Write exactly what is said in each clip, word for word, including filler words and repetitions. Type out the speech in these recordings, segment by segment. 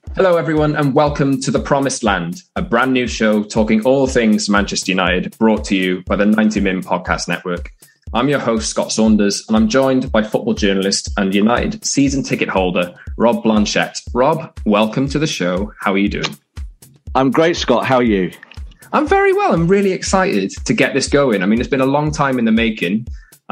Hello, everyone, and welcome to The Promised Land, a brand new show talking all things Manchester United, brought to you by the ninety min Podcast Network. I'm your host, Scott Saunders, and I'm joined by football journalist and United season ticket holder, Rob Blanchette. Rob, welcome to the show. How are you doing? I'm great, Scott. How are you? I'm very well. I'm really excited to get this going. I mean, it's been a long time in the making.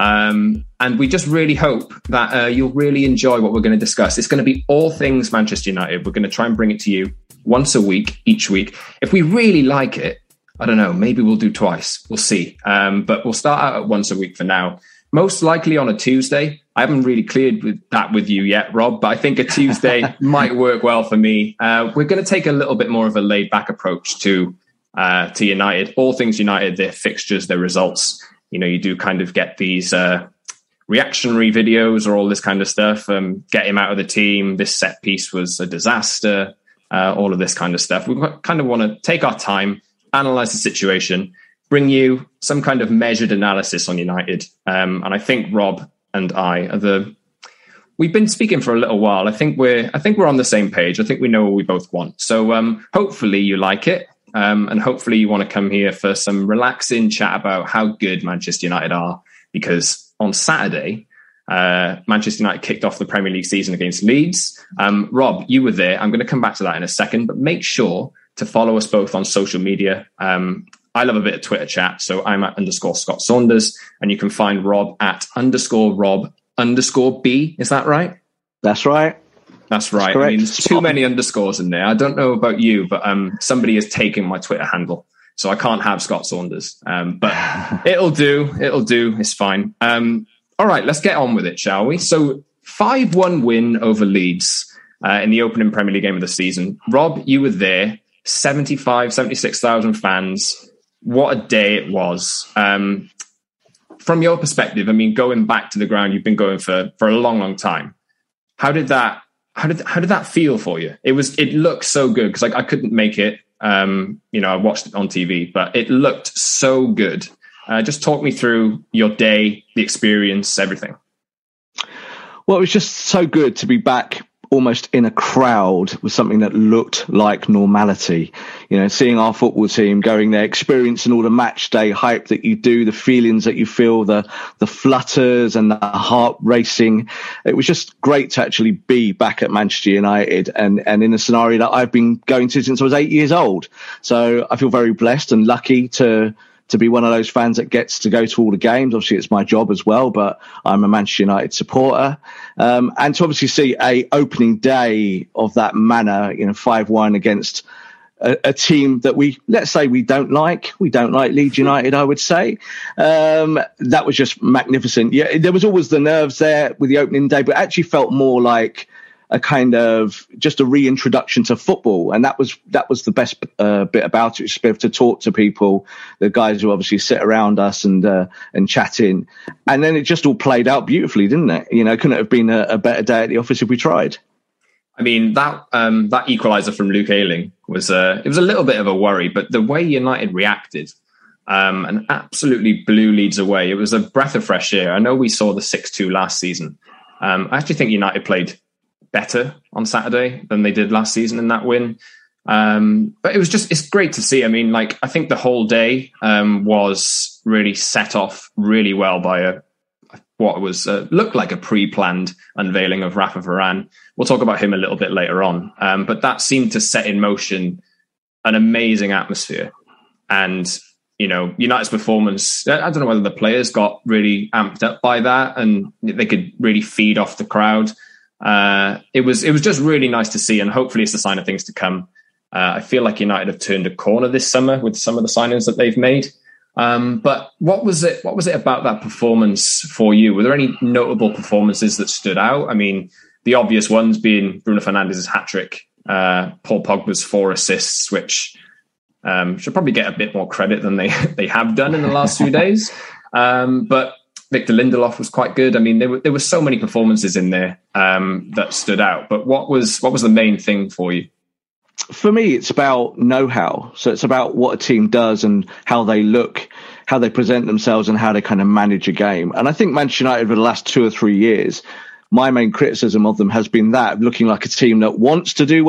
Um, and we just really hope that uh, you'll really enjoy what we're going to discuss. It's going to be all things Manchester United. We're going to try and bring it to you once a week, each week. If we really like it, I don't know, maybe we'll do twice. We'll see. Um, but we'll start out at once a week for now. Most likely on a Tuesday. I haven't really cleared with that with you yet, Rob, but I think a Tuesday might work well for me. Uh, we're going to take a little bit more of a laid back approach to, uh, to United. All things United, their fixtures, their results. You know, you do kind of get these uh, reactionary videos or all this kind of stuff. Um, get him out of the team. This set piece was a disaster. Uh, all of this kind of stuff. We kind of want to take our time, analyze the situation, bring you some kind of measured analysis on United. Um, and I think Rob and I are the. We've been speaking for a little while. I think we're. I think we're on the same page. I think we know what we both want. So um, hopefully you like it. Um, and hopefully you want to come here for some relaxing chat about how good Manchester United are, because on Saturday, uh, Manchester United kicked off the Premier League season against Leeds. Um, Rob, you were there. I'm going to come back to that in a second, but make sure to follow us both on social media. Um, I love a bit of Twitter chat, so I'm at underscore Scott Saunders, and you can find Rob at underscore Rob underscore B. Is that right? That's right. That's right. That's I mean, there's too many underscores in there. I don't know about you, but um, somebody has taken my Twitter handle, so I can't have Scott Saunders. Um, but it'll do. It'll do. It's fine. Um, all right, let's get on with it, shall we? So five one win over Leeds uh, in the opening Premier League game of the season. Rob, you were there. seventy-five, seventy-six thousand fans. What a day it was. Um, from your perspective, I mean, going back to the ground, you've been going for, for a long, long time. How did that... How did how did that feel for you? It was it looked so good because like I couldn't make it. Um, you know, I watched it on T V, but it looked so good. Uh, just talk me through your day, the experience, everything. Well, it was just so good to be back almost in a crowd with something that looked like normality. You know, seeing our football team going there, experiencing all the match day hype that you do, the feelings that you feel, the the flutters and the heart racing. It was just great to actually be back at Manchester United and, and in a scenario that I've been going to since I was eight years old. So I feel very blessed and lucky to to be one of those fans that gets to go to all the games. Obviously, it's my job as well, but I'm a Manchester United supporter. Um, and to obviously see a opening day of that manner, you know, five one against a, a team that we, let's say we don't like. We don't like Leeds United, I would say. Um, that was just magnificent. Yeah, there was always the nerves there with the opening day, but it actually felt more like a kind of just a reintroduction to football. And that was that was the best uh, bit about it, just be able to talk to people, the guys who obviously sit around us and uh, and chat in. And then it just all played out beautifully, didn't it? You know, couldn't it have been a, a better day at the office if we tried? I mean, that um, that equaliser from Luke Ayling was, uh, it was a little bit of a worry, but the way United reacted um, and absolutely blew Leeds away, it was a breath of fresh air. I know we saw the six two last season. Um, I actually think United played better on Saturday than they did last season in that win. Um, but it was just, it's great to see. I mean, like, I think the whole day um, was really set off really well by a, what was uh, looked like a pre-planned unveiling of Rafa Varane. We'll talk about him a little bit later on. Um, but that seemed to set in motion an amazing atmosphere. And, you know, United's performance, I don't know whether the players got really amped up by that and they could really feed off the crowd. Uh, it was it was just really nice to see, and hopefully it's a sign of things to come. Uh, I feel like United have turned a corner this summer with some of the signings that they've made. Um, but what was it? What was it about that performance for you? Were there any notable performances that stood out? I mean, the obvious ones being Bruno Fernandes's hat trick, uh, Paul Pogba's four assists, which um, should probably get a bit more credit than they they have done in the last few days. Um, but Victor Lindelof was quite good. I mean, there were there were so many performances in there um, that stood out. But what was what was the main thing for you? For me, it's about know-how. So it's about what a team does and how they look, how they present themselves and how they kind of manage a game. And I think Manchester United over the last two or three years, my main criticism of them has been that, looking like a team that wants to do well,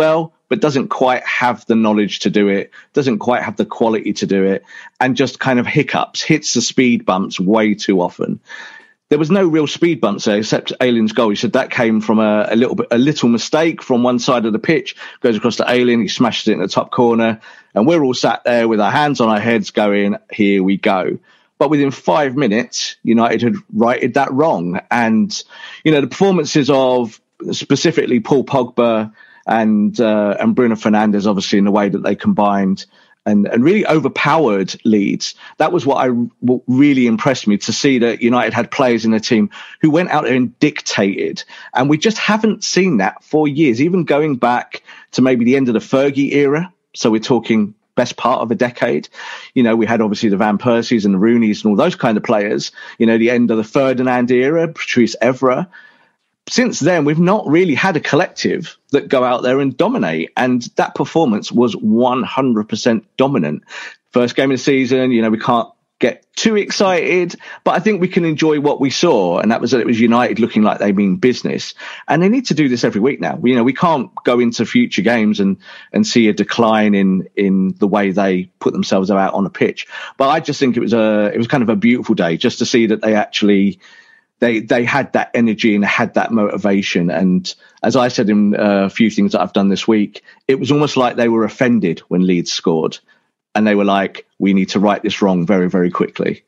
but doesn't quite have the knowledge to do it, doesn't quite have the quality to do it, and just kind of hiccups, hits the speed bumps way too often. There was no real speed bumps there except Aylin's goal. He said that came from a, a little bit, a little mistake from one side of the pitch, goes across to Aylin, he smashes it in the top corner, and we're all sat there with our hands on our heads going, here we go. But within five minutes, United had righted that wrong. And, you know, the performances of specifically Paul Pogba and uh, and Bruno Fernandes, obviously, in the way that they combined and, and really overpowered Leeds. That was what I what really impressed me, to see that United had players in the team who went out there and dictated. And we just haven't seen that for years, even going back to maybe the end of the Fergie era. So we're talking best part of a decade. You know, we had obviously the Van Persies and the Rooneys and all those kind of players, you know, the end of the Ferdinand era, Patrice Evra. Since then, we've not really had a collective that go out there and dominate. And that performance was one hundred percent dominant. First game of the season, you know, we can't get too excited, but I think we can enjoy what we saw. And that was that it was United looking like they mean business. And they need to do this every week now. You know, we can't go into future games and, and see a decline in, in the way they put themselves out on a pitch. But I just think it was a, it was kind of a beautiful day just to see that they actually, they, they had that energy and had that motivation. And as I said in a few things that I've done this week, it was almost like they were offended when Leeds scored. And they were like, we need to right this wrong very, very quickly.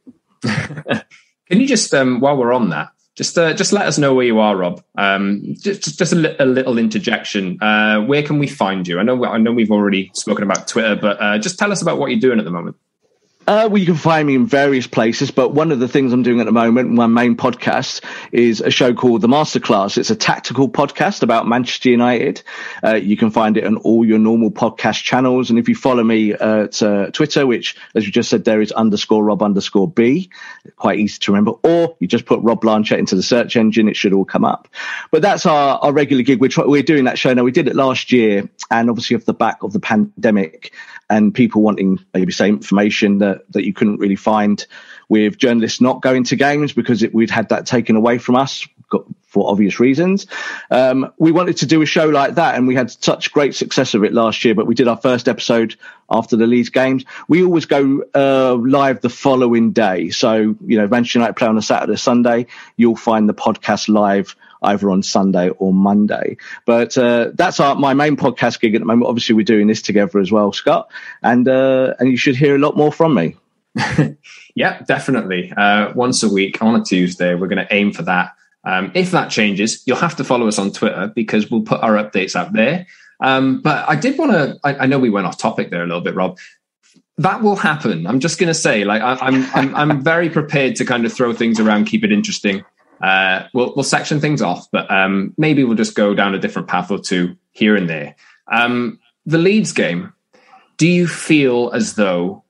Can you just, um, while we're on that, just uh, just let us know where you are, Rob. Um, just just a, li- a little interjection. Uh, where can we find you? I know I know we've already spoken about Twitter, but uh, just tell us about what you're doing at the moment. Uh, well, you can find me in various places, but one of the things I'm doing at the moment, my main podcast, is a show called The Masterclass. It's a tactical podcast about Manchester United. Uh, you can find it on all your normal podcast channels. And if you follow me uh, at uh, Twitter, which, as you just said, there is underscore Rob underscore B, quite easy to remember, or you just put Rob Blanchett into the search engine, it should all come up. But that's our, our regular gig. We're, try- we're doing that show now. We did it last year, and obviously off the back of the pandemic and people wanting maybe say information that, that you couldn't really find with journalists not going to games because it, we'd had that taken away from us got, for obvious reasons. Um, we wanted to do a show like that, and we had such great success of it last year, but we did our first episode after the Leeds games. We always go uh, live the following day. So, you know, Manchester United play on a Saturday, Sunday, you'll find the podcast live either on Sunday or Monday. But uh, that's our, my main podcast gig at the moment. Obviously, we're doing this together as well, Scott, and uh, and you should hear a lot more from me. Yeah, definitely. Uh, once a week on a Tuesday, we're going to aim for that. Um, if that changes, you'll have to follow us on Twitter because we'll put our updates out there. Um, but I did want to, I, I know we went off topic there a little bit, Rob. That will happen. I'm just going to say, like, I, I'm, I'm, I'm very prepared to kind of throw things around, keep it interesting. Uh, we'll, we'll section things off, but um, maybe we'll just go down a different path or two here and there. Um, the Leeds game, do you feel as though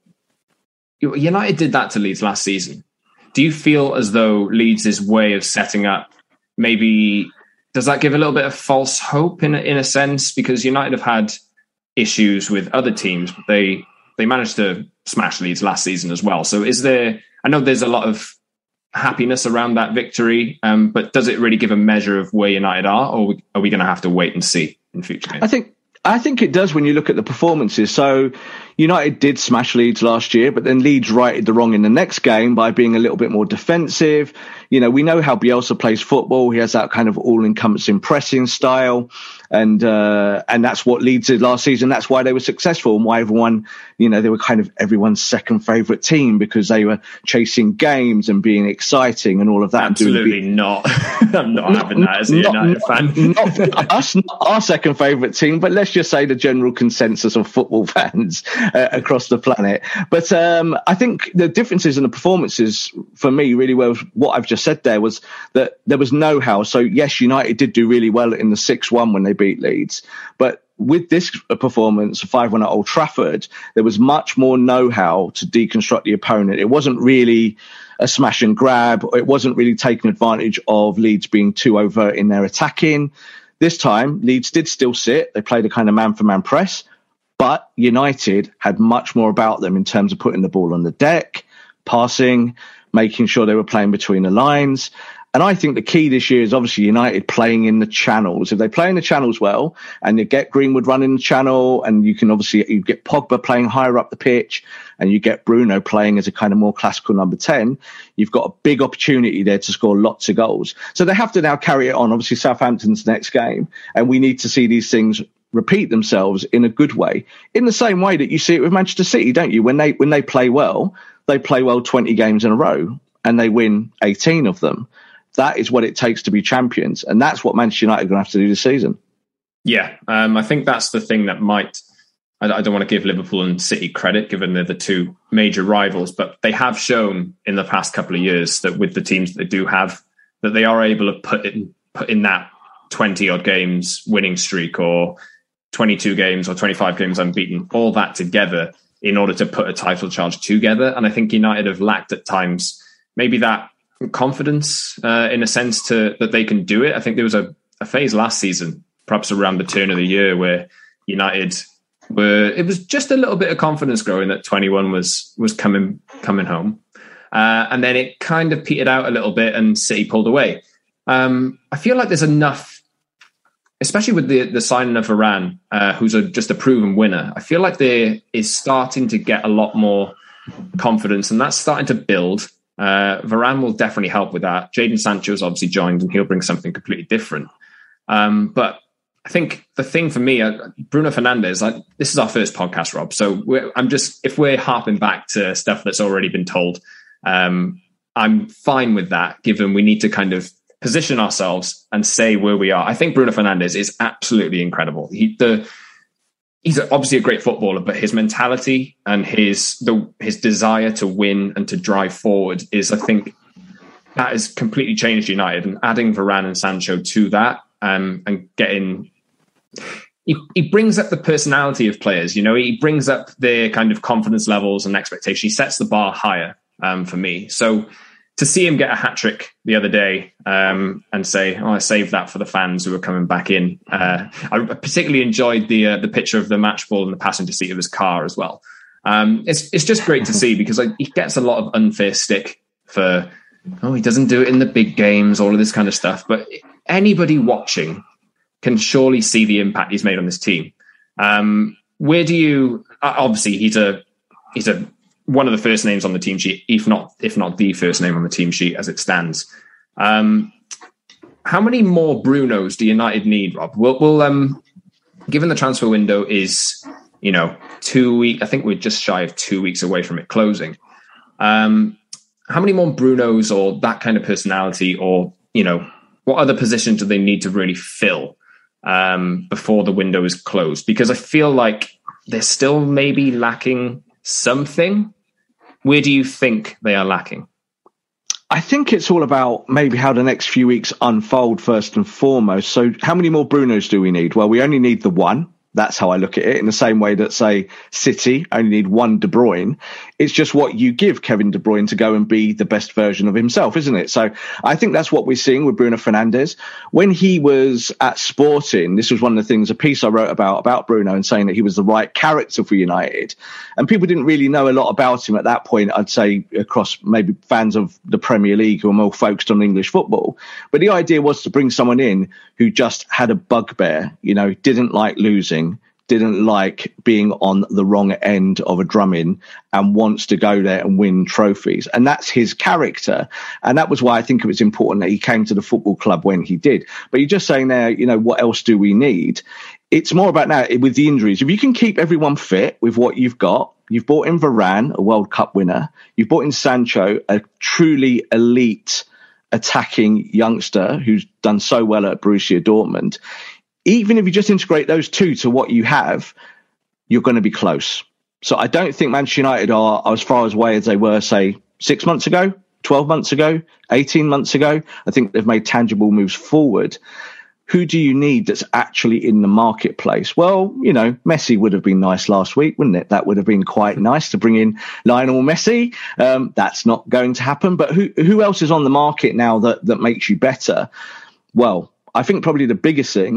United did that to Leeds last season? Do you feel as though Leeds' way of setting up, maybe, does that give a little bit of false hope in a, in a sense? Because United have had issues with other teams, but they, they managed to smash Leeds last season as well. So is there, I know there's a lot of happiness around that victory, um, but does it really give a measure of where United are, or are we going to have to wait and see in future games? I think I think it does when you look at the performances. So United did smash Leeds last year, but then Leeds righted the wrong in the next game by being a little bit more defensive. You know, we know how Bielsa plays football. He has that kind of all-encompassing pressing style. And, uh, and that's what Leeds did last season. That's why they were successful and why everyone, you know, they were kind of everyone's second favourite team because they were chasing games and being exciting and all of that. Absolutely and doing not. I'm not, not having that as a not, United not, fan. Not us, not our second favourite team, but let's just say the general consensus of football fans uh, across the planet. But um, I think the differences in the performances for me really well, what I've just said there was that there was know-how. So yes, United did do really well in the six one when they beat Leeds, but with this performance, five one at Old Trafford, there was much more know-how to deconstruct the opponent. It wasn't really a smash and grab. It wasn't really taking advantage of Leeds being too overt in their attacking. This time, Leeds did still sit. They played a kind of man-for-man press, but United had much more about them in terms of putting the ball on the deck, passing, making sure they were playing between the lines. And I think the key this year is obviously United playing in the channels. If they play in the channels well, and you get Greenwood running the channel, and you can obviously you get Pogba playing higher up the pitch, and you get Bruno playing as a kind of more classical number ten, you've got a big opportunity there to score lots of goals. So they have to now carry it on. Obviously, Southampton's next game, and we need to see these things repeat themselves in a good way, in the same way that you see it with Manchester City, don't you? When they when they play well, they play well twenty games in a row, and they win eighteen of them. That is what it takes to be champions. And that's what Manchester United are going to have to do this season. Yeah, um, I think that's the thing that might... I, I don't want to give Liverpool and City credit, given they're the two major rivals, but they have shown in the past couple of years that with the teams that they do have, that they are able to put in, put in that twenty-odd games winning streak, or twenty-two games or twenty-five games unbeaten, all that together in order to put a title charge together. And I think United have lacked at times maybe that confidence uh, in a sense to that they can do it. I think there was a, a phase last season, perhaps around the turn of the year, where United were, it was just a little bit of confidence growing that twenty-one was was coming coming home. Uh, and then it kind of petered out a little bit and City pulled away. Um, I feel like there's enough, especially with the, the signing of Varane, uh, who's a, just a proven winner. I feel like there is starting to get a lot more confidence, and that's starting to build. Uh, Varane will definitely help with that. Jadon Sancho has obviously joined, and he'll bring something completely different. Um, but I think the thing for me, uh, Bruno Fernandes, like, this is our first podcast, Rob. So we're, I'm just, if we're harping back to stuff that's already been told, um, I'm fine with that, given we need to kind of position ourselves and say where we are. I think Bruno Fernandes is absolutely incredible. He, the, he's obviously a great footballer, but his mentality and his the his desire to win and to drive forward is, I think, that has completely changed United. And adding Varane and Sancho to that, um, and getting, he, he brings up the personality of players. You know, he brings up their kind of confidence levels and expectation. He sets the bar higher um, for me. So to see him get a hat trick the other day um, and say, "Oh, I saved that for the fans who are coming back in." Uh, I particularly enjoyed the uh, the picture of the match ball in the passenger seat of his car as well. Um, it's it's just great to see, because like, he gets a lot of unfair stick for, oh, he doesn't do it in the big games, all of this kind of stuff. But anybody watching can surely see the impact he's made on this team. Um, where do you? Obviously, he's a he's a one of the first names on the team sheet, if not if not the first name on the team sheet as it stands. Um, how many more Brunos do United need, Rob? We'll, we'll um, given the transfer window is, you know, two weeks. I think we're just shy of two weeks away from it closing. Um, how many more Brunos, or that kind of personality, or, you know, what other positions do they need to really fill um, before the window is closed? Because I feel like they're still maybe lacking something. Where do you think they are lacking? I think it's all about maybe how the next few weeks unfold first and foremost. So how many more Brunos do we need? Well, we only need the one. That's how I look at it, in the same way that, say, City only need one De Bruyne. It's just what you give Kevin De Bruyne to go and be the best version of himself, isn't it? So I think that's what we're seeing with Bruno Fernandes. When he was at Sporting, this was one of the things, a piece I wrote about, about Bruno, and saying that he was the right character for United. And people didn't really know a lot about him at that point, I'd say, across maybe fans of the Premier League who are more focused on English football. But the idea was to bring someone in who just had a bugbear, you know, didn't like losing, didn't like being on the wrong end of a drumming, and wants to go there and win trophies. And that's his character. And that was why I think it was important that he came to the football club when he did. But you're just saying there, you know, what else do we need? It's more about now with the injuries. If you can keep everyone fit with what you've got, you've brought in Varane, a World Cup winner. You've brought in Sancho, a truly elite attacking youngster who's done so well at Borussia Dortmund. Even if you just integrate those two to what you have, you're going to be close. So I don't think Manchester United are, are as far away as they were, say, six months ago, twelve months ago, eighteen months ago. I think they've made tangible moves forward. Who do you need that's actually in the marketplace? Well, you know, Messi would have been nice last week, wouldn't it? That would have been quite nice to bring in Lionel Messi. Um, that's not going to happen. But who who else is on the market now that, that makes you better? Well, I think probably the biggest thing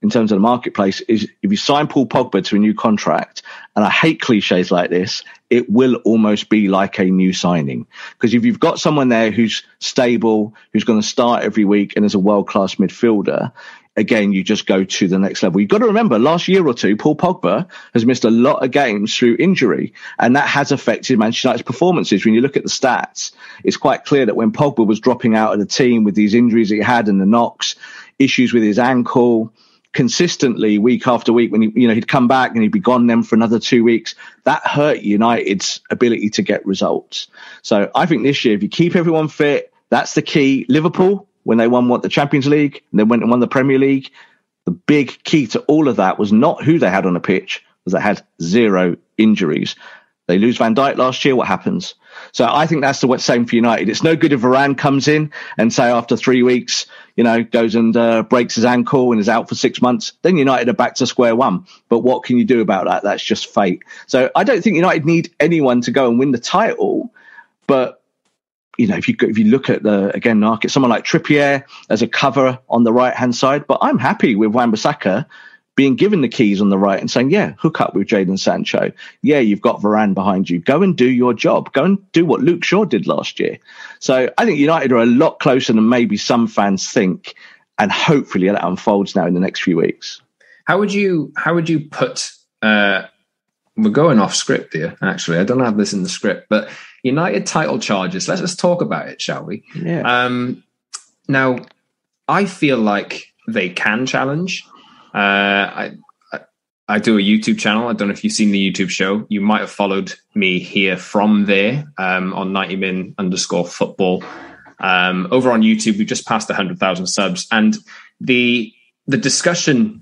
in terms of the marketplace is if you sign Paul Pogba to a new contract, and I hate cliches like this, it will almost be like a new signing. Because if you've got someone there who's stable, who's going to start every week and is a world-class midfielder, again, you just go to the next level. You've got to remember, last year or two, Paul Pogba has missed a lot of games through injury, and that has affected Manchester United's performances. When you look at the stats, it's quite clear that when Pogba was dropping out of the team with these injuries that he had and the knocks, issues with his ankle, consistently week after week, when he, you know, he'd come back and he'd be gone then for another two weeks, that hurt United's ability to get results. So I think this year, if you keep everyone fit, that's the key. Liverpool, when they won what the Champions League, and then went and won the Premier League, the big key to all of that was not who they had on the pitch, was they had zero injuries. They lose Van Dijk last year, what happens? So I think that's the same for United. It's no good if Varane comes in and say after three weeks, you know, goes and uh, breaks his ankle and is out for six months. Then United are back to square one. But what can you do about that? That's just fate. So I don't think United need anyone to go and win the title. But, you know, if you if you look at the, again, market, someone like Trippier as a cover on the right-hand side. But I'm happy with Wan-Bissaka being given the keys on the right and saying, yeah, hook up with Jadon Sancho. Yeah, you've got Varane behind you. Go and do your job. Go and do what Luke Shaw did last year. So I think United are a lot closer than maybe some fans think. And hopefully that unfolds now in the next few weeks. How would you, how would you put, uh, we're going off script here, actually. I don't have this in the script, but United title charges. Let's just talk about it, shall we? Yeah. Um, now, I feel like they can challenge. Uh, I, I I do a YouTube channel. I don't know if you've seen the YouTube show. You might have followed me here from there um, on ninety min underscore football. Um, over on YouTube, we've just passed one hundred thousand subs. And the the discussion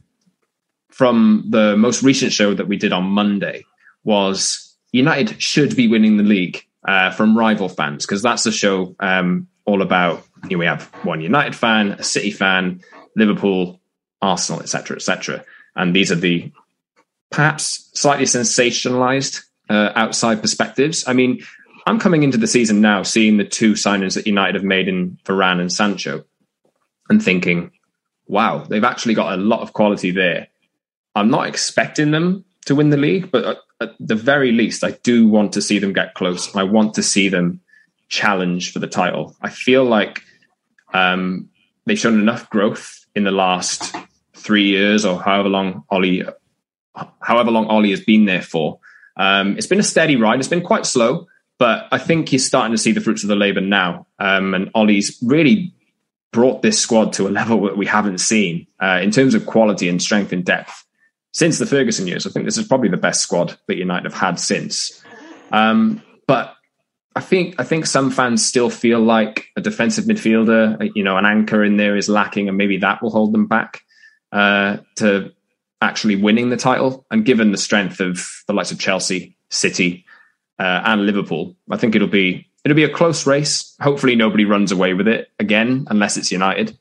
from the most recent show that we did on Monday was United should be winning the league uh, from rival fans, because that's the show um, all about. You know, we have one United fan, a City fan, Liverpool, Arsenal, et cetera, et cetera. And these are the perhaps slightly sensationalized uh, outside perspectives. I mean, I'm coming into the season now seeing the two signings that United have made in Varane and Sancho and thinking, wow, they've actually got a lot of quality there. I'm not expecting them to win the league, but at, at the very least, I do want to see them get close. I want to see them challenge for the title. I feel like um, they've shown enough growth in the last three years or however long Ollie, however long Ollie has been there for. Um, it's been a steady ride. It's been quite slow, but I think he's starting to see the fruits of the labour now. Um, and Ollie's really brought this squad to a level that we haven't seen uh, in terms of quality and strength and depth since the Ferguson years. I think this is probably the best squad that United have had since. Um, but I think I think some fans still feel like a defensive midfielder, you know, an anchor in there is lacking, and maybe that will hold them back uh, to actually winning the title. And given the strength of the likes of Chelsea, City, uh, and Liverpool, I think it'll be it'll be a close race. Hopefully, nobody runs away with it again, unless it's United.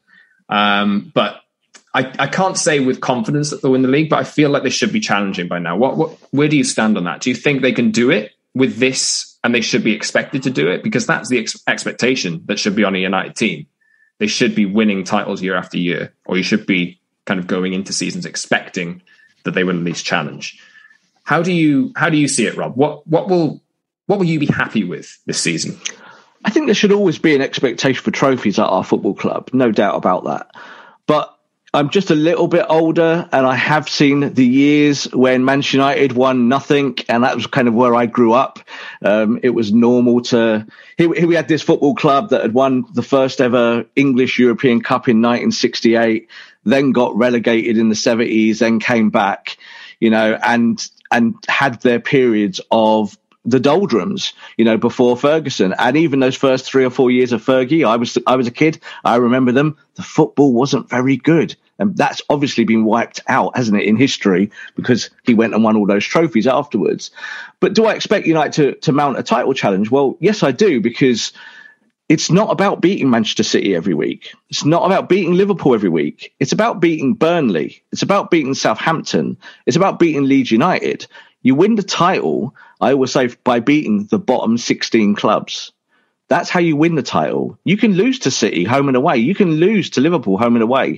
Um, but I, I can't say with confidence that they'll win the league, but I feel like they should be challenging by now. What, what where do you stand on that? Do you think they can do it with this? And they should be expected to do it, because that's the ex- expectation that should be on a United team. They should be winning titles year after year, or you should be kind of going into seasons expecting that they will at least challenge. How do you how do you see it, Rob? What what will what will you be happy with this season? I think there should always be an expectation for trophies at our football club, no doubt about that. But I'm just a little bit older, and I have seen the years when Manchester United won nothing, and that was kind of where I grew up. Um, it was normal to... Here, here we had this football club that had won the first ever English European Cup in nineteen sixty-eight, then got relegated in the seventies, then came back, you know, and and had their periods of the doldrums, you know, before Ferguson. And even those first three or four years of Fergie, I was I was a kid, I remember them, the football wasn't very good. And that's obviously been wiped out, hasn't it, in history, because he went and won all those trophies afterwards. But do I expect United to, to mount a title challenge? Well, yes, I do, because it's not about beating Manchester City every week. It's not about beating Liverpool every week. It's about beating Burnley. It's about beating Southampton. It's about beating Leeds United. You win the title, I always say, by beating the bottom sixteen clubs. That's how you win the title. You can lose to City home and away. You can lose to Liverpool home and away.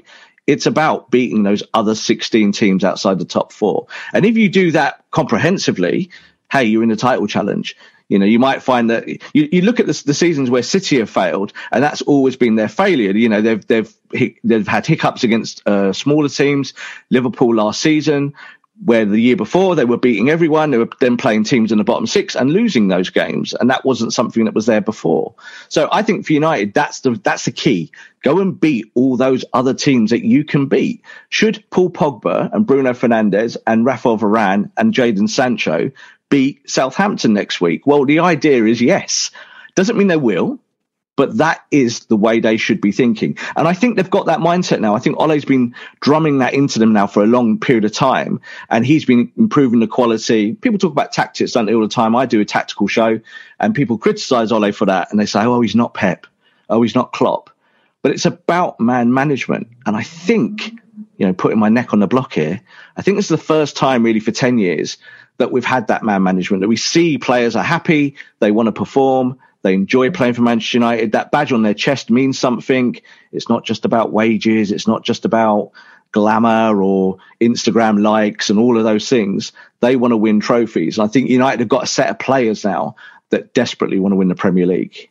It's about beating those other sixteen teams outside the top four. And if you do that comprehensively, hey, you're in the title challenge. You know, you might find that you, you look at the, the seasons where City have failed, and that's always been their failure. You know, they've they've they've had hiccups against uh, smaller teams. Liverpool last season, where the year before they were beating everyone, they were then playing teams in the bottom six and losing those games, and that wasn't something that was there before. So I think for United, that's the that's the key. Go and beat all those other teams that you can beat. Should Paul Pogba and Bruno Fernandes and Rafael Varane and Jadon Sancho beat Southampton next week? Well, the idea is yes. Doesn't mean they will, but that is the way they should be thinking. And I think they've got that mindset now. I think Ole's been drumming that into them now for a long period of time, and he's been improving the quality. People talk about tactics, don't they, all the time? I do a tactical show, and people criticize Ole for that, and they say, oh, he's not Pep. Oh, he's not Klopp. But it's about man management. And I think, you know, putting my neck on the block here, I think this is the first time really for ten years that we've had that man management, that we see players are happy, they want to perform, they enjoy playing for Manchester United. That badge on their chest means something. It's not just about wages. It's not just about glamour or Instagram likes and all of those things. They want to win trophies. And I think United have got a set of players now that desperately want to win the Premier League.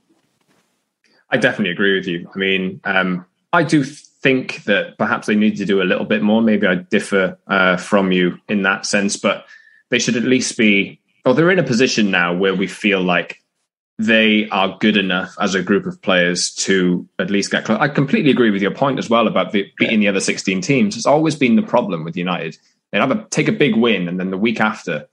I definitely agree with you. I mean, um, I do think that perhaps they need to do a little bit more. Maybe I differ uh, from you in that sense, but they should at least be, or they're in a position now where we feel like they are good enough as a group of players to at least get close. I completely agree with your point as well about the, beating the other sixteen teams. It's always been the problem with United. They have a take a big win, and then the week after,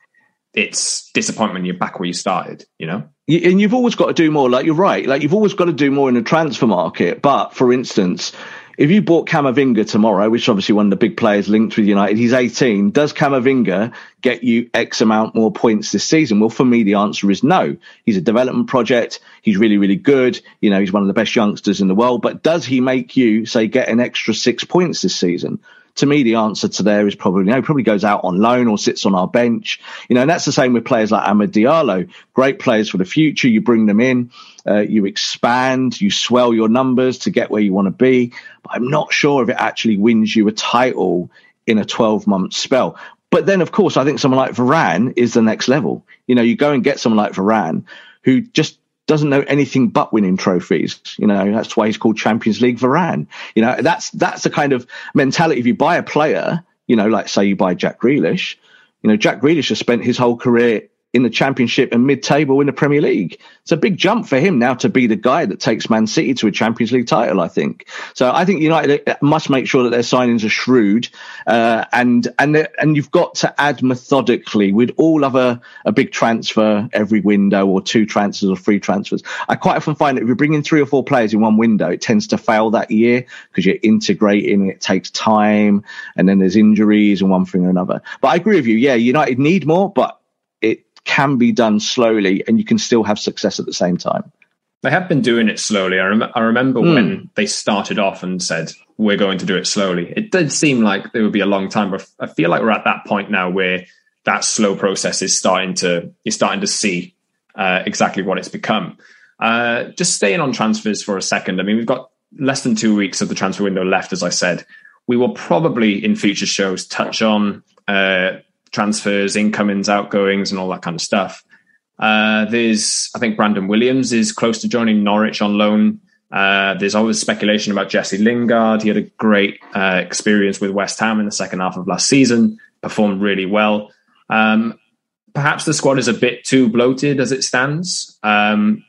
it's disappointment. You're back where you started, you know? And you've always got to do more. Like, you're right. Like, you've always got to do more in the transfer market. But for instance, if you bought Camavinga tomorrow, which is obviously one of the big players linked with United, he's eighteen. Does Camavinga get you X amount more points this season? Well, for me, the answer is no. He's a development project. He's really, really good. You know, he's one of the best youngsters in the world. But does he make you, say, get an extra six points this season? To me, the answer to there is probably no. He probably goes out on loan or sits on our bench. You know, and that's the same with players like Amad Diallo. Great players for the future. You bring them in, uh, you expand, you swell your numbers to get where you want to be. But I'm not sure if it actually wins you a title in a twelve-month spell. But then, of course, I think someone like Varane is the next level. You know, you go and get someone like Varane who just doesn't know anything but winning trophies. You know, that's why he's called Champions League Varane. You know, that's that's the kind of mentality. If you buy a player, you know, like say you buy Jack Grealish, you know, Jack Grealish has spent his whole career in the Championship and mid-table in the Premier League. It's a big jump for him now to be the guy that takes Man City to a Champions League title, I think. So I think United must make sure that their signings are shrewd, uh, and and and you've got to add methodically. We'd all love a, a big transfer every window, or two transfers or three transfers. I quite often find that if you're bringing three or four players in one window, it tends to fail that year because you're integrating, it takes time, and then there's injuries and one thing or another. But I agree with you. Yeah, United need more, but it can be done slowly, and you can still have success at the same time. They have been doing it slowly. I, rem- I remember mm. when they started off and said, we're going to do it slowly. It did seem like there would be a long time, but I feel like we're at that point now where that slow process is starting to, you're starting to see uh, exactly what it's become. Uh, just staying on transfers for a second. I mean, we've got less than two weeks of the transfer window left, as I said. We will probably in future shows touch on uh, transfers, incomings, outgoings, and all that kind of stuff. Uh, there's, I think Brandon Williams is close to joining Norwich on loan. Uh, there's always speculation about Jesse Lingard. He had a great uh, experience with West Ham in the second half of last season, performed really well. Um, perhaps the squad is a bit too bloated as it stands. Um,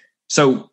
so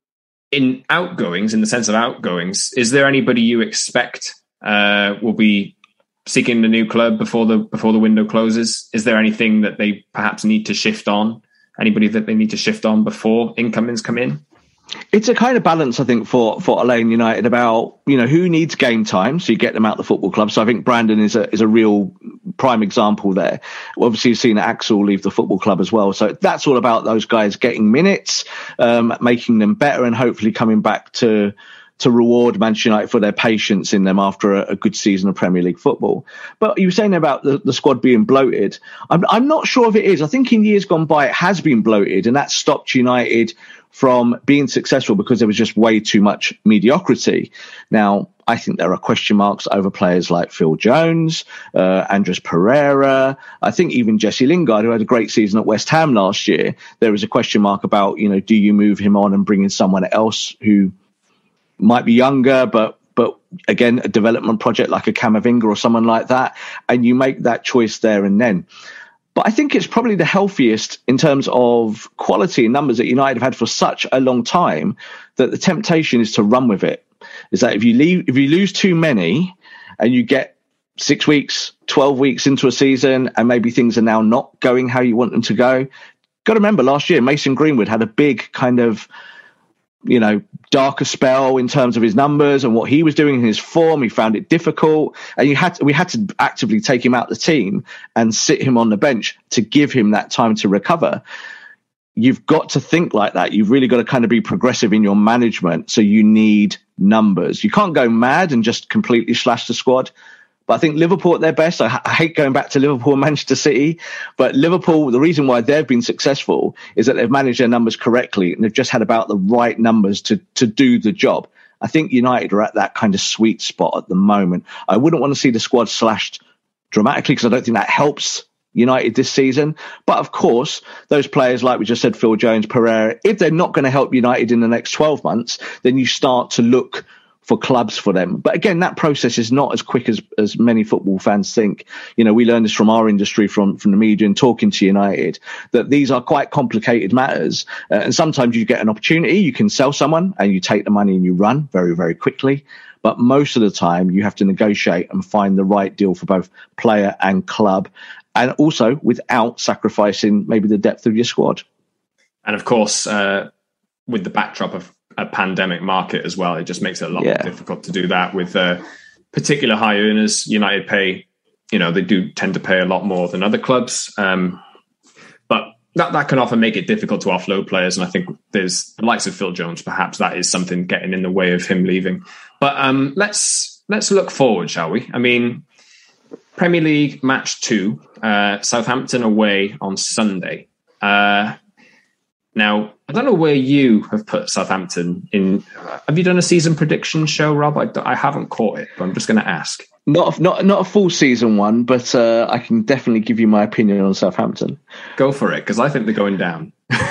in outgoings, in the sense of outgoings, is there anybody you expect uh, will be seeking a new club before the before the window closes? Is there anything that they perhaps need to shift on? Anybody that they need to shift on before incomings come in? It's a kind of balance, I think, for for Ole and United about, you know, who needs game time, so you get them out the football club. So I think Brandon is a is a real prime example there. Obviously, you've seen Axel leave the football club as well. So that's all about those guys getting minutes, um, making them better, and hopefully coming back to to reward Manchester United for their patience in them after a, a good season of Premier League football. But you were saying about the, the squad being bloated. I'm, I'm not sure if it is. I think in years gone by, it has been bloated, and that stopped United from being successful because there was just way too much mediocrity. Now, I think there are question marks over players like Phil Jones, uh, Andres Pereira. I think even Jesse Lingard, who had a great season at West Ham last year, there is a question mark about, you know, do you move him on and bring in someone else who might be younger, but but again, a development project like a Camavinga or someone like that, and you make that choice there and then. But I think it's probably the healthiest in terms of quality and numbers that United have had for such a long time, that the temptation is to run with it. Is that if you leave, if you lose too many and you get six weeks, twelve weeks into a season and maybe things are now not going how you want them to go. Got to remember last year, Mason Greenwood had a big kind of, you know, darker spell in terms of his numbers and what he was doing in his form. He found it difficult, and you had to, we had to actively take him out the team and sit him on the bench to give him that time to recover. You've got to think like that. You've really got to kind of be progressive in your management. So you need numbers. You can't go mad and just completely slash the squad. But I think Liverpool at their best, I, I hate going back to Liverpool and Manchester City, but Liverpool, the reason why they've been successful is that they've managed their numbers correctly and they've just had about the right numbers to, to do the job. I think United are at that kind of sweet spot at the moment. I wouldn't want to see the squad slashed dramatically because I don't think that helps United this season. But of course, those players, like we just said, Phil Jones, Pereira, if they're not going to help United in the next twelve months, then you start to look for clubs for them. But again, that process is not as quick as, as many football fans think. You know, we learned this from our industry, from, from the media and talking to United, that these are quite complicated matters. Uh, and sometimes you get an opportunity, you can sell someone and you take the money and you run very, very quickly. But most of the time you have to negotiate and find the right deal for both player and club, and also without sacrificing maybe the depth of your squad. And of course, uh, with the backdrop of a pandemic market as well, it just makes it a lot yeah. more difficult to do that with uh, particular high earners. United pay, you know, they do tend to pay a lot more than other clubs. Um, but that, that can often make it difficult to offload players. And I think there's the likes of Phil Jones, perhaps that is something getting in the way of him leaving. But um, let's let's look forward, shall we? I mean, Premier League match two, uh, Southampton away on Sunday. Uh, now, I don't know where you have put Southampton in. Have you done a season prediction show, Rob? I, I haven't caught it, but I'm just going to ask. Not not not a full season one, but uh, I can definitely give you my opinion on Southampton. Go for it, because I think they're going down.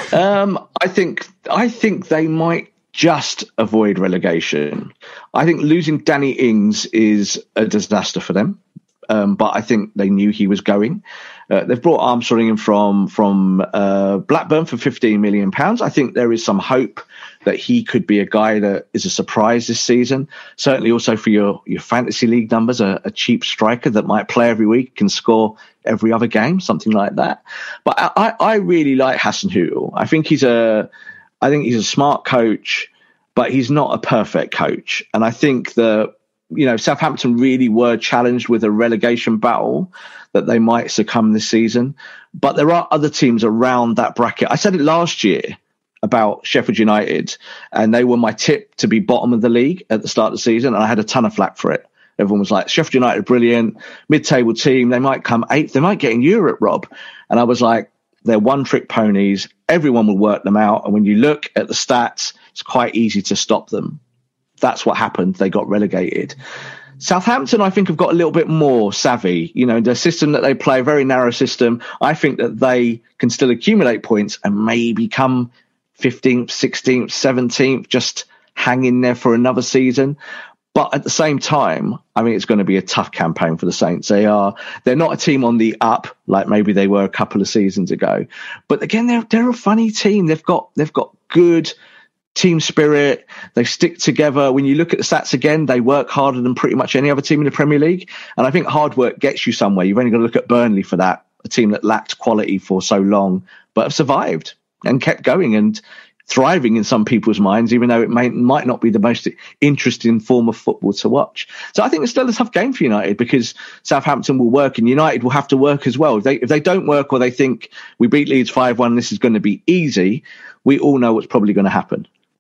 um, I think I think they might just avoid relegation. I think losing Danny Ings is a disaster for them. Um, but I think they knew he was going. Uh, they've brought Armstrong in from from uh, Blackburn for fifteen million pounds. I think there is some hope that he could be a guy that is a surprise this season. Certainly also for your, your fantasy league numbers, a, a cheap striker that might play every week, can score every other game, something like that. But I, I really like Hasenhüttl. I think he's a, I think he's a smart coach, but he's not a perfect coach. And I think that, you know, Southampton really were challenged with a relegation battle that they might succumb this season. But there are other teams around that bracket. I said it last year about Sheffield United, and they were my tip to be bottom of the league at the start of the season, and I had a ton of flack for it. Everyone was like, Sheffield United, brilliant, mid-table team. They might come eighth. They might get in Europe, Rob. And I was like, they're one-trick ponies. Everyone will work them out. And when you look at the stats, it's quite easy to stop them. That's what happened. They got relegated. Southampton, I think, have got a little bit more savvy. You know, the system that they play, a very narrow system. I think that they can still accumulate points and maybe come fifteenth, sixteenth, seventeenth, just hang in there for another season. But at the same time, I mean, it's going to be a tough campaign for the Saints. They are, they're not a team on the up like maybe they were a couple of seasons ago. But again, they're, they're a funny team. They've got, they've got good team spirit. They stick together. When you look at the stats again, they work harder than pretty much any other team in the Premier League. And I think hard work gets you somewhere. You've only got to look at Burnley for that, a team that lacked quality for so long, but have survived and kept going and thriving in some people's minds, even though it may, might not be the most interesting form of football to watch. So I think it's still a tough game for United, because Southampton will work and United will have to work as well. If they, if they don't work, or they think we beat Leeds five one, this is going to be easy, we all know what's probably going to happen.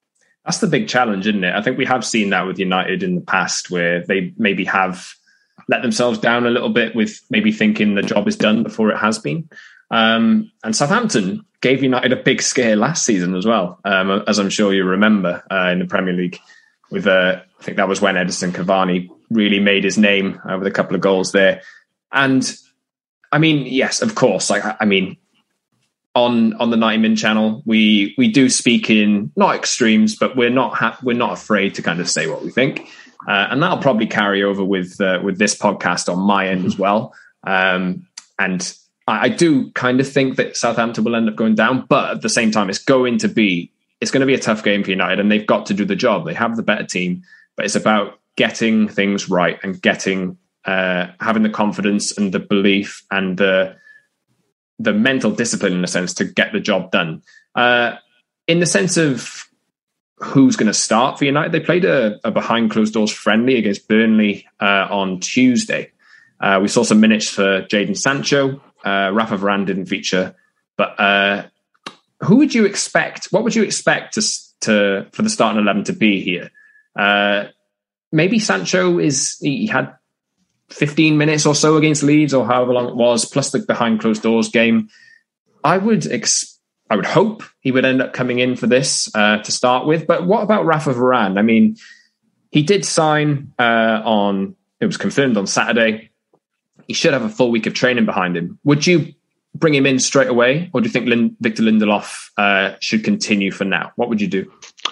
That's the big challenge, isn't it? I think we have seen that with United in the past, where they maybe have let themselves down a little bit with maybe thinking the job is done before it has been. Um, and Southampton gave United a big scare last season as well, um, as I'm sure you remember, uh, in the Premier League. With uh, I think that was when Edinson Cavani really made his name uh, with a couple of goals there. And I mean, yes, of course. Like, I mean, on on the ninety Min channel, we we do speak in not extremes, but we're not ha- we're not afraid to kind of say what we think, uh, and that'll probably carry over with uh, with this podcast on my end as well. Um, and I, I do kind of think that Southampton will end up going down, but at the same time, it's going to be it's going to be a tough game for United, and they've got to do the job. They have the better team, but it's about getting things right and getting uh, having the confidence and the belief and the the mental discipline, in a sense, to get the job done. Uh, in the sense of who's going to start for United, they played a, a behind closed doors friendly against Burnley uh, on Tuesday. Uh, we saw some minutes for Jadon Sancho. Uh, Rafa Varane didn't feature, but uh, who would you expect? What would you expect to, to for the starting eleven to be here? Uh, maybe Sancho is he had fifteen minutes or so against Leeds, or however long it was, plus the behind closed doors game. I would ex- I would hope he would end up coming in for this uh, to start with. But what about Rafa Varane? I mean, he did sign uh, on, it was confirmed on Saturday. He should have a full week of training behind him. Would you bring him in straight away, or do you think Lin- Victor Lindelof uh, should continue for now? What would you do?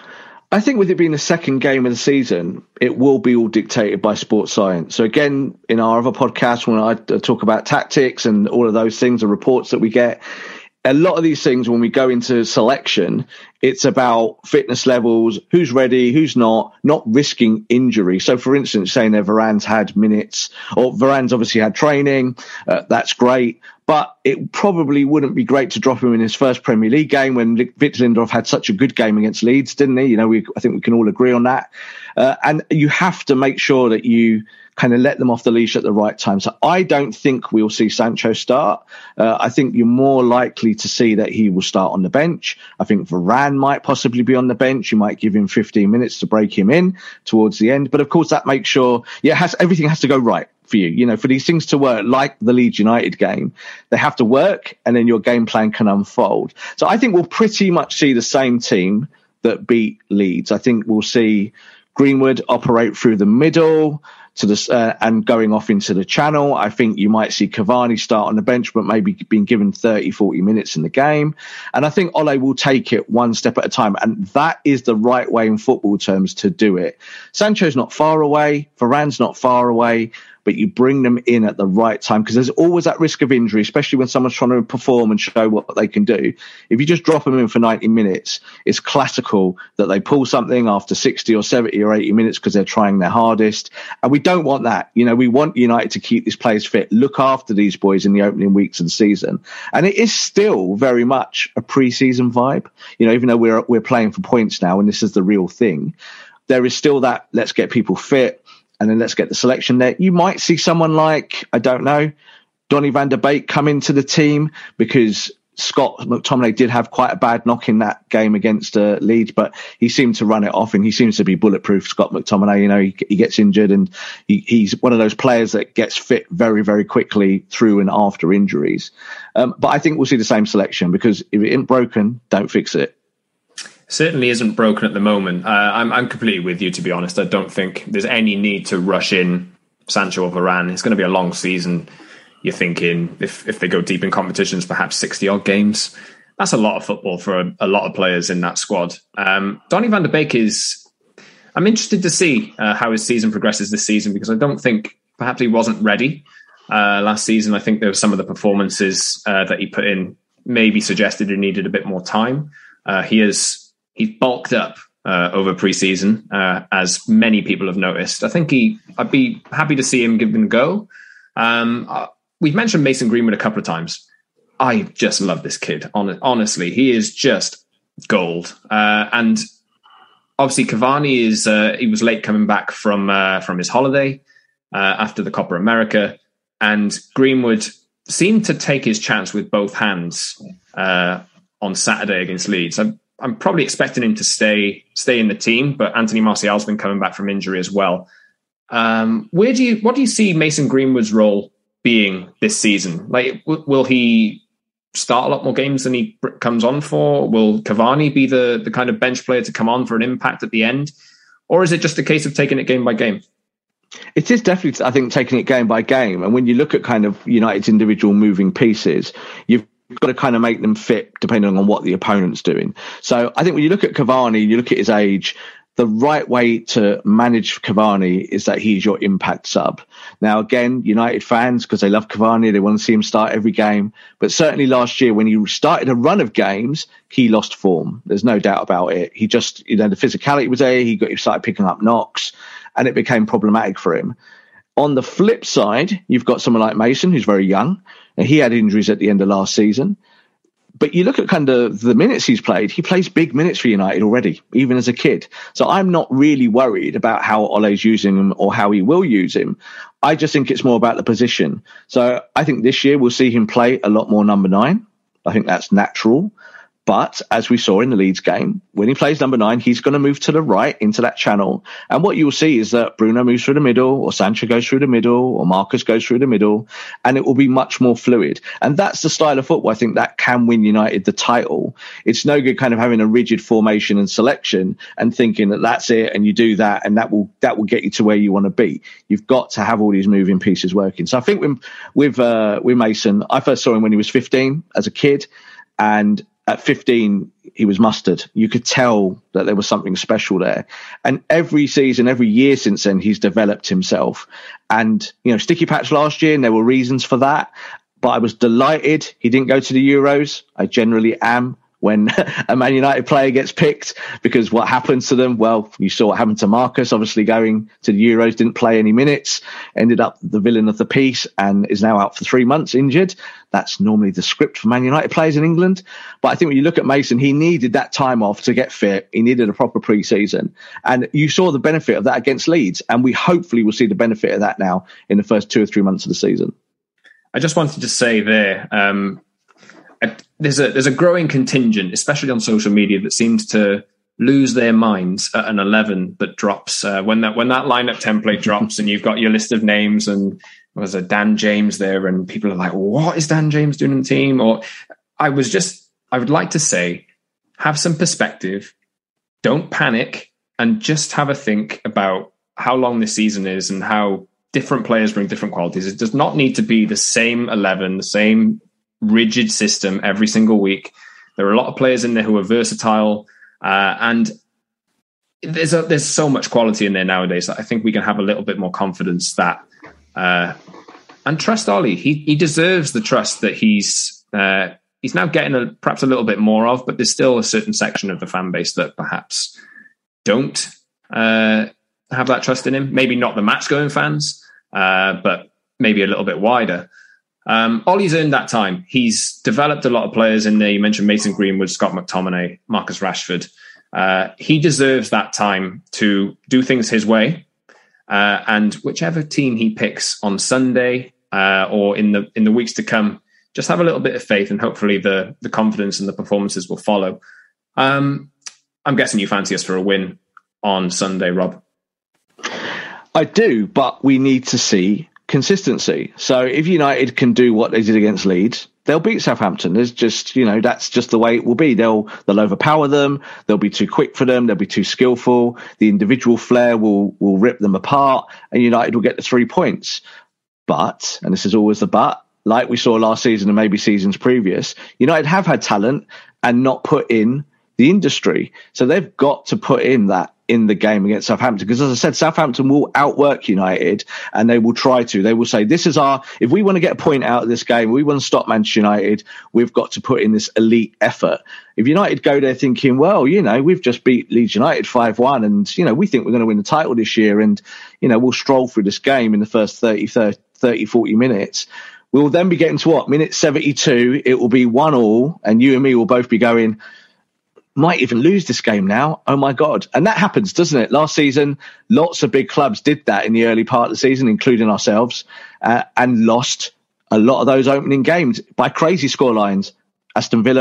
I think with it being the second game of the season, it will be all dictated by sports science. So again, in our other podcast, when I talk about tactics and all of those things, the reports that we get, a lot of these things, when we go into selection, it's about fitness levels, who's ready, who's not, not risking injury. So, for instance, saying that Varane's had minutes, or Varane's obviously had training, uh, that's great. But it probably wouldn't be great to drop him in his first Premier League game when Victor Lindelof had such a good game against Leeds, didn't he? You know, we, I think we can all agree on that. Uh, and you have to make sure that you kind of let them off the leash at the right time. So I don't think we'll see Sancho start. Uh, I think you're more likely to see that he will start on the bench. I think Varane might possibly be on the bench. You might give him fifteen minutes to break him in towards the end. But of course, that makes sure, yeah, has, everything has to go right for you. You know, for these things to work, like the Leeds United game, they have to work, and then your game plan can unfold. So I think we'll pretty much see the same team that beat Leeds. I think we'll see Greenwood operate through the middle to the uh, and going off into the channel. I think you might see Cavani start on the bench, but maybe being given thirty, forty minutes in the game. And I think Ole will take it one step at a time. And that is the right way in football terms to do it. Sancho's not far away. Varane's not far away. But you bring them in at the right time, because there's always that risk of injury, especially when someone's trying to perform and show what they can do. If you just drop them in for ninety minutes, it's classical that they pull something after sixty or seventy or eighty minutes because they're trying their hardest. And we don't want that. You know, we want United to keep these players fit, look after these boys in the opening weeks of the season. And it is still very much a pre-season vibe. You know, even though we're we're playing for points now and this is the real thing, there is still that let's get people fit. And then let's get the selection there. You might see someone like, I don't know, Donny van der Beek come into the team, because Scott McTominay did have quite a bad knock in that game against uh, Leeds, but he seemed to run it off, and he seems to be bulletproof. Scott McTominay, you know, he, he gets injured, and he, he's one of those players that gets fit very, very quickly through and after injuries. Um, but I think we'll see the same selection, because if it ain't broken, don't fix it. Certainly isn't broken at the moment. Uh, I'm, I'm completely with you, to be honest. I don't think there's any need to rush in Sancho or Varane. It's going to be a long season. You're thinking, if, if they go deep in competitions, perhaps sixty-odd games. That's a lot of football for a, a lot of players in that squad. Um, Donny van der Beek is... I'm interested to see uh, how his season progresses this season, because I don't think... Perhaps he wasn't ready uh, last season. I think there were some of the performances uh, that he put in maybe suggested he needed a bit more time. Uh, he is... He's bulked up uh, over pre-season, uh, as many people have noticed. I think he. I'd be happy to see him give him a go. Um, uh, we've mentioned Mason Greenwood a couple of times. I just love this kid. On, honestly, he is just gold. Uh, and obviously, Cavani is. Uh, he was late coming back from uh, from his holiday uh, after the Copa America, and Greenwood seemed to take his chance with both hands uh, on Saturday against Leeds. I, I'm probably expecting him to stay stay in the team, but Anthony Martial's been coming back from injury as well. Um, where do you what do you see Mason Greenwood's role being this season? Like, w- will he start a lot more games than he comes on for? Will Cavani be the the kind of bench player to come on for an impact at the end, or is it just a case of taking it game by game? It is definitely, I think, taking it game by game. And when you look at kind of United's individual moving pieces, you've got to kind of make them fit depending on what the opponent's doing. So I think when you look at Cavani, you look at his age, the right way to manage Cavani is that he's your impact sub. Now, again, United fans, because they love Cavani, they want to see him start every game. But certainly last year, when he started a run of games, he lost form. There's no doubt about it. He just, you know, the physicality was there. He got, he started picking up knocks, and it became problematic for him. On the flip side, you've got someone like Mason, who's very young, and he had injuries at the end of last season. But you look at kind of the minutes he's played, he plays big minutes for United already, even as a kid. So I'm not really worried about how Ole's using him or how he will use him. I just think it's more about the position. So I think this year we'll see him play a lot more number nine. I think that's natural. But as we saw in the Leeds game, when he plays number nine, he's going to move to the right into that channel. And what you'll see is that Bruno moves through the middle, or Sancho goes through the middle, or Marcus goes through the middle, and it will be much more fluid. And that's the style of football I think that can win United the title. It's no good kind of having a rigid formation and selection and thinking that that's it and you do that and that will that will get you to where you want to be. You've got to have all these moving pieces working. So I think with with, uh, with Mason, I first saw him when he was fifteen as a kid, and at fifteen, he was mustard. You could tell that there was something special there. And every season, every year since then, he's developed himself. And, you know, sticky patch last year, and there were reasons for that. But I was delighted he didn't go to the Euros. I generally am when a Man United player gets picked, because what happens to them? Well, you saw what happened to Marcus, obviously going to the Euros, didn't play any minutes, ended up the villain of the piece and is now out for three months injured. That's normally the script for Man United players in England. But I think when you look at Mason, he needed that time off to get fit. He needed a proper pre-season. And you saw the benefit of that against Leeds. And we hopefully will see the benefit of that now in the first two or three months of the season. I just wanted to say there, um, there's a there's a growing contingent, especially on social media, that seems to lose their minds at an eleven that drops uh, when that when that lineup template drops, and you've got your list of names, and there's a Dan James there, and people are like, "What is Dan James doing in the team?" Or I was just, I would like to say, have some perspective, don't panic, and just have a think about how long this season is and how different players bring different qualities. It does not need to be the same eleven, the same rigid system every single week. There are a lot of players in there who are versatile, uh, and there's a, there's so much quality in there nowadays that I think we can have a little bit more confidence that uh, and trust Ole. He he deserves the trust that he's uh, he's now getting a, perhaps a little bit more of, but there's still a certain section of the fan base that perhaps don't uh, have that trust in him. Maybe not the match-going fans, uh, but maybe a little bit wider. Um, Ole's earned that time. He's developed a lot of players in there. You mentioned Mason Greenwood, Scott McTominay, Marcus Rashford. Uh, he deserves that time to do things his way. Uh, and whichever team he picks on Sunday uh, or in the in the weeks to come, just have a little bit of faith, and hopefully the the confidence and the performances will follow. Um, I'm guessing you fancy us for a win on Sunday, Rob. I do, but we need to see consistency. So if United can do what they did against Leeds, they'll beat Southampton. There's just, you know, that's just the way it will be. They'll they'll overpower them. They'll be too quick for them. They'll be too skillful. The individual flair will will rip them apart, and United will get the three points. But, and this is always the but, like we saw last season and maybe seasons previous, United have had talent and not put in the industry. So they've got to put in that in the game against Southampton, because as I said, Southampton will outwork United, and they will try to. They will say, this is our, if we want to get a point out of this game, we want to stop Manchester United, we've got to put in this elite effort. If United go there thinking, well, you know, we've just beat Leeds United five one, and, you know, we think we're going to win the title this year, and, you know, we'll stroll through this game in the first thirty, thirty, forty minutes, we'll then be getting to what? Minute seventy-two, it will be one all, and you and me will both be going, might even lose this game now. Oh my God. And that happens, doesn't it? Last season, lots of big clubs did that in the early part of the season, including ourselves, uh, and lost a lot of those opening games by crazy scorelines. Aston Villa,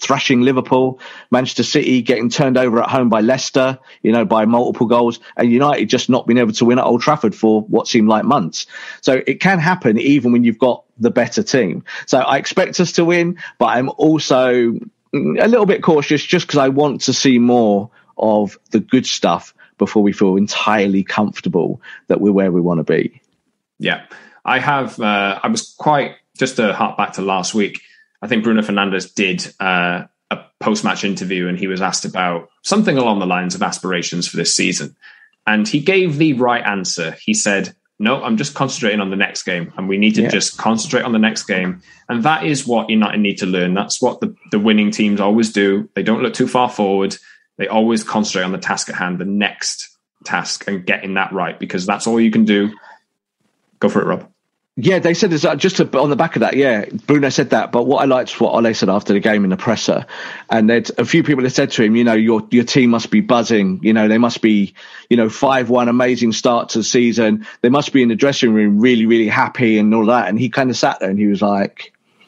thrashing Liverpool, Manchester City getting turned over at home by Leicester, you know, by multiple goals, and United just not being able to win at Old Trafford for what seemed like months. So it can happen even when you've got the better team. So I expect us to win, but I'm also a little bit cautious just because I want to see more of the good stuff before we feel entirely comfortable that we're where we want to be. Yeah, I have. Uh, I was quite, just to hark back to last week, I think Bruno Fernandes did uh, a post-match interview, and he was asked about something along the lines of aspirations for this season. And he gave the right answer. He said, no, I'm just concentrating on the next game, and we need to yeah. just concentrate on the next game. And that is what United need to learn. That's what the, the winning teams always do. They don't look too far forward. They always concentrate on the task at hand, the next task, and getting that right, because that's all you can do. Go for it, Rob. Yeah, they said this, uh, just to, on the back of that, yeah, Bruno said that. But what I liked was what Ole said after the game in the presser. And there's a few people that said to him, you know, your your team must be buzzing. You know, they must be, you know, five one, amazing start to the season. They must be in the dressing room really, really happy and all that. And he kind of sat there and he was like,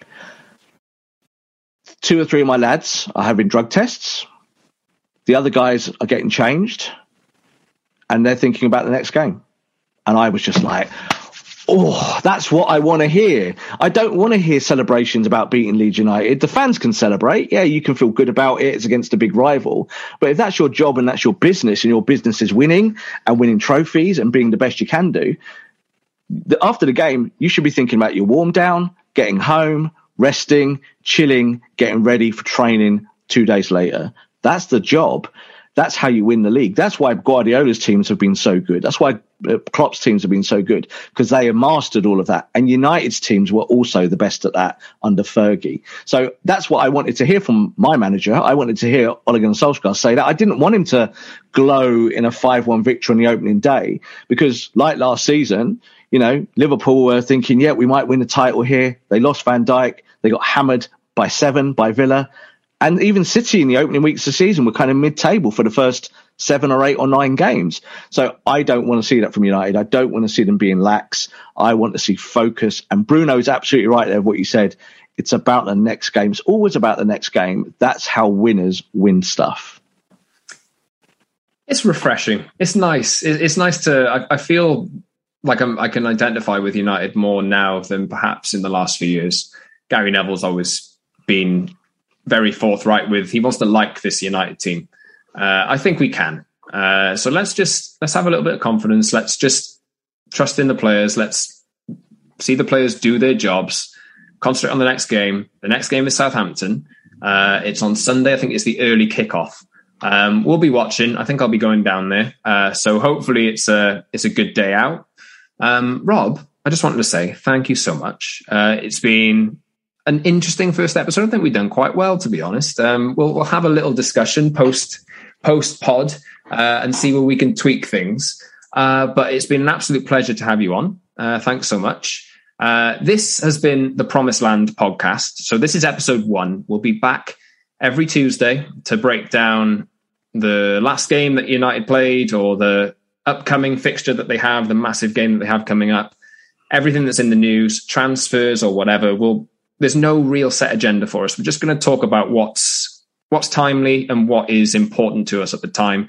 two or three of my lads are having drug tests. The other guys are getting changed, and they're thinking about the next game. And I was just like, oh, that's what I want to hear. I don't want to hear celebrations about beating Leeds United. The fans can celebrate. Yeah, you can feel good about it. It's against a big rival. But if that's your job and that's your business, and your business is winning and winning trophies and being the best you can do, after the game, you should be thinking about your warm down, getting home, resting, chilling, getting ready for training two days later. That's the job. That's how you win the league. That's why Guardiola's teams have been so good. That's why Klopp's teams have been so good, because they have mastered all of that. And United's teams were also the best at that under Fergie. So that's what I wanted to hear from my manager. I wanted to hear Ole Gunnar Solskjaer say that. I didn't want him to glow in a five one victory on the opening day, because like last season, you know, Liverpool were thinking, yeah, we might win the title here. They lost Van Dijk. They got hammered by seven by Villa. And even City in the opening weeks of the season were kind of mid-table for the first seven or eight or nine games. So I don't want to see that from United. I don't want to see them being lax. I want to see focus. And Bruno is absolutely right there, what you said. It's about the next game. It's always about the next game. That's how winners win stuff. It's refreshing. It's nice. It's nice to, I, I feel like I'm, I can identify with United more now than perhaps in the last few years. Gary Neville's always been very forthright with, he wants to like this United team. Uh, I think we can. Uh, so let's just, let's have a little bit of confidence. Let's just trust in the players. Let's see the players do their jobs, concentrate on the next game. The next game is Southampton. Uh, it's on Sunday. I think it's the early kickoff. Um, we'll be watching. I think I'll be going down there. Uh, so hopefully it's a, it's a good day out. Um, Rob, I just wanted to say thank you so much. Uh, it's been an interesting first episode. I think we've done quite well, to be honest. Um, we'll, we'll have a little discussion post post pod uh, and see where we can tweak things. Uh, but it's been an absolute pleasure to have you on. Uh, thanks so much. Uh, this has been the Promised Land podcast. So this is episode one. We'll be back every Tuesday to break down the last game that United played, or the upcoming fixture that they have, the massive game that they have coming up, everything that's in the news, transfers or whatever. We'll There's no real set agenda for us. We're just going to talk about what's what's timely and what is important to us at the time.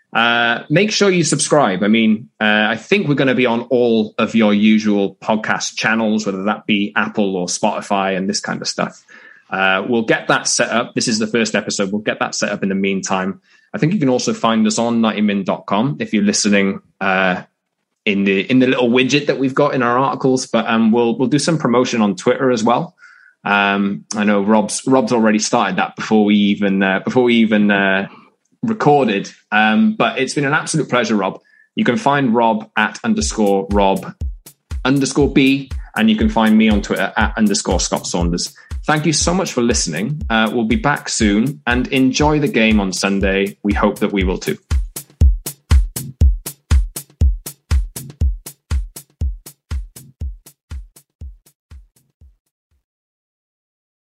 Uh, make sure you subscribe. I mean, uh, I think we're going to be on all of your usual podcast channels, whether that be Apple or Spotify and this kind of stuff. Uh, we'll get that set up. This is the first episode. We'll get that set up in the meantime. I think you can also find us on ninety min dot com if you're listening uh, in the in the little widget that we've got in our articles. But um, we'll we'll do some promotion on Twitter as well. Um, I know Rob's Rob's already started that before we even uh, before we even uh, recorded. Um, but it's been an absolute pleasure, Rob. You can find Rob at underscore Rob underscore B, and you can find me on Twitter at underscore Scott Saunders. Thank you so much for listening. Uh, we'll be back soon, and enjoy the game on Sunday. We hope that we will too.